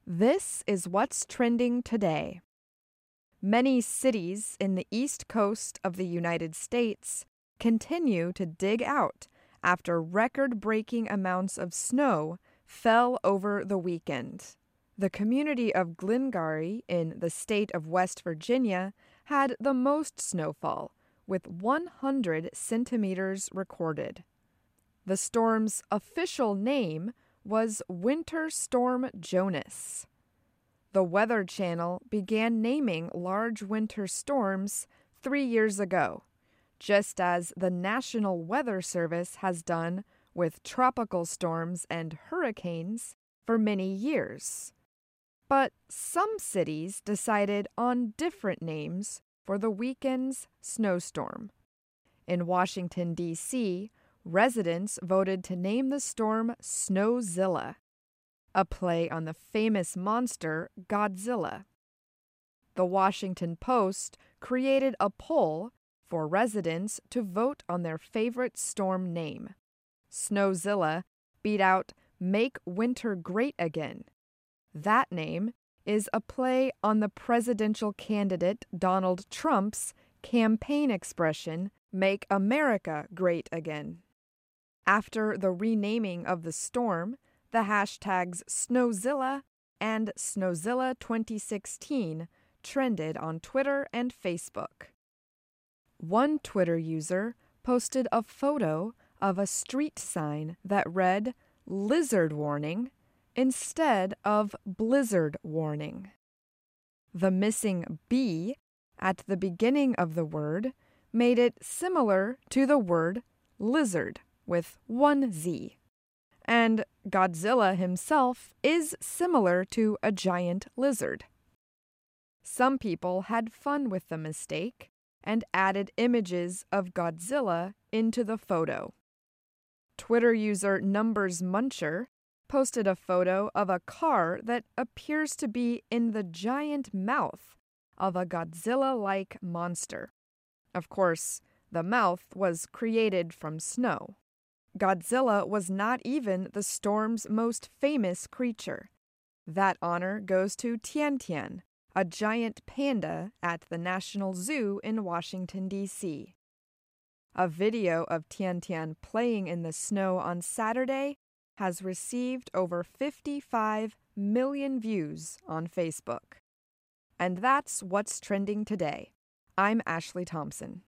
This is what's trending today. Many cities in the East Coast of the United States continue to dig out after record-breaking amounts of snow fell over the weekend. The community of Glengarry in the state of West Virginia had the most snowfall, with 100 centimeters recorded. The storm's official name was Winter Storm Jonas. The Weather Channel began naming large winter storms 3 years ago, just as the National Weather Service has done with tropical storms and hurricanes for many years. But some cities decided on different names for the weekend's snowstorm. In Washington, D.C., residents voted to name the storm Snowzilla, a play on the famous monster Godzilla. The Washington Post created a poll for residents to vote on their favorite storm name. Snowzilla beat out Make Winter Great Again. That name is a play on the presidential candidate Donald Trump's campaign expression, Make America Great Again. After the renaming of the storm, the hashtags Snowzilla and Snowzilla 2016 trended on Twitter and Facebook. One Twitter user posted a photo of a street sign that read Lizard Warning instead of Blizzard Warning. The missing B at the beginning of the word made it similar to the word lizard with one Z. And Godzilla himself is similar to a giant lizard. Some people had fun with the mistake and added images of Godzilla into the photo. Twitter user Numbers Muncher posted a photo of a car that appears to be in the giant mouth of a Godzilla-like monster. Of course, the mouth was created from snow. Godzilla was not even the storm's most famous creature. That honor goes to Tiantian, a giant panda at the National Zoo in Washington, D.C. A video of Tiantian playing in the snow on Saturday has received over 55 million views on Facebook. And that's what's trending today. I'm Ashley Thompson.